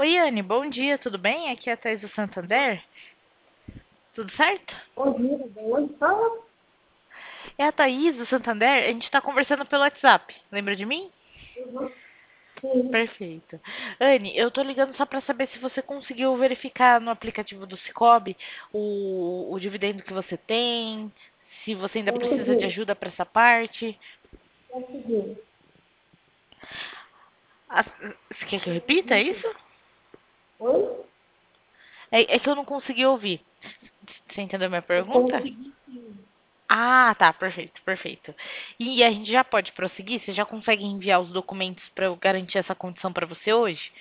Oi, Anne, bom dia, tudo bem? Aqui é a Thaís do Santander. Tudo certo? Bom dia, bom. Fala. É a Thaís do Santander, a gente está conversando pelo WhatsApp. Lembra de mim? Uhum. Sim, Perfeito. Anne, eu tô ligando só para saber se você conseguiu verificar no aplicativo do Cicobi o dividendo que você tem, se você ainda precisa de consegui. ajuda para essa parte. Consegui. Você quer que eu repita Consegui sim. isso? Oi? É que eu não consegui ouvir. Você entendeu a minha Eu pergunta? consegui sim. Ah, tá, perfeito, perfeito. E a gente já pode prosseguir? Você já consegue enviar os documentos para eu garantir essa condição para você hoje?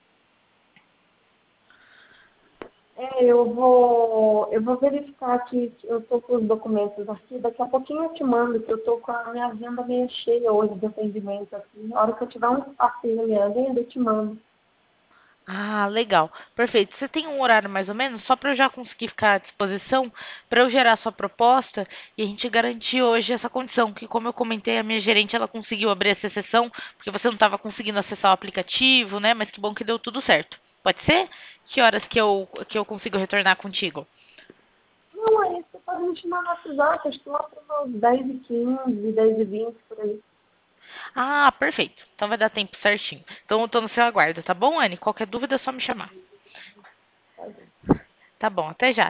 Eu vou verificar aqui, que eu tô com os documentos aqui. Daqui a pouquinho eu te mando, que eu tô com a minha agenda meio cheia hoje de atendimento aqui. Na hora que eu tiver um espacinho na minha agenda, eu te mando. Ah, legal, perfeito. Você tem um horário mais ou menos, só para eu já conseguir ficar à disposição, para eu gerar sua proposta e a gente garantir hoje essa condição, que como eu comentei, a minha gerente ela conseguiu abrir essa sessão, porque você não estava conseguindo acessar o aplicativo, né? Mas que bom que deu tudo certo. Pode ser? Que horas que eu consigo retornar contigo? Não, aí você pode me chamar no WhatsApp, acho que lá para umas 10h15, 10h20, por aí. Ah, perfeito. Então vai dar tempo certinho. Então eu tô no seu aguardo, tá bom, Anne? Qualquer dúvida é só me chamar. Tá bom. Tá bom, até já.